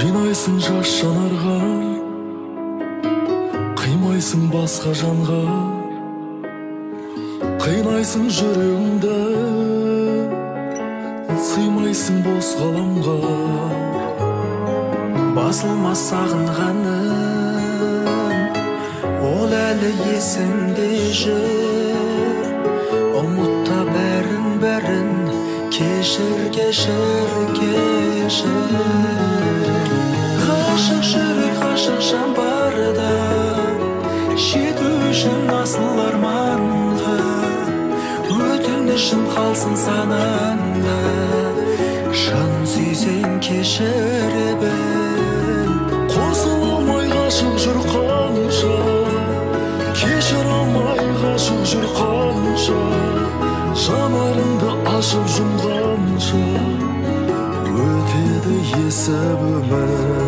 жинайсың жас жанарға, қимайсың басқа жанға, қинайсың жүрегіңді, сыймайсың бос ғаламға. Басылмас сағынғаным, ол әлі есіңде жүр. Ұмытта бәрін кешір, кешір, кешір. Ғашық жүрек, ғашық жан барда, жету үшін асыл арманға. Өтінішім қалсын санаңда, жан сүйсең кешіре біл. Қосыла алмай ғашық жүр қанша, кешір алмай ғашық жүр қанша, жанарыңды ашып жұмғанша, өтеді есіп өмір.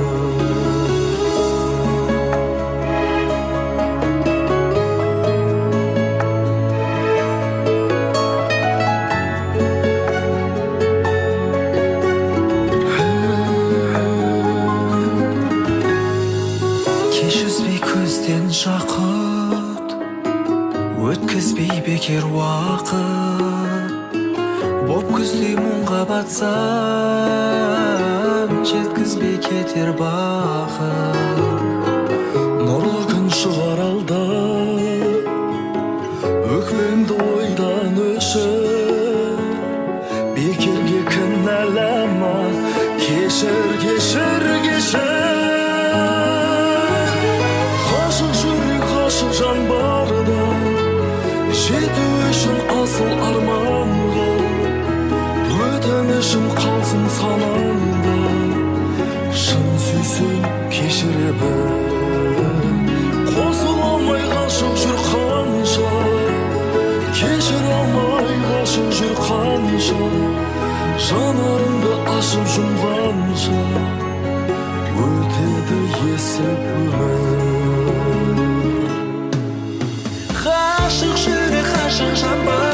Кешізбей көзден жақұт, өткізбей бекер уақыт. Боп күздей мұңға батсам, жеткізбей кетер бақыт. Нұрлы күн шығар алда, өкпеңді ойдан өшір. Бекерге кінәлама, кешір, кешір, кешір. Ғашық жүрек, ғашық жан барда, жету үшін асыл арманға. Өтінішім қалсын санаңда, шын сүйсең кешіре біл. Қосыла алмай ғашық жүр қанша, кешіре алмай ғашық жүр қанша, жанарыңды ашып жұмғанша, өтеді есіп өмір. Ғашық жүрек, ғашық жан бар.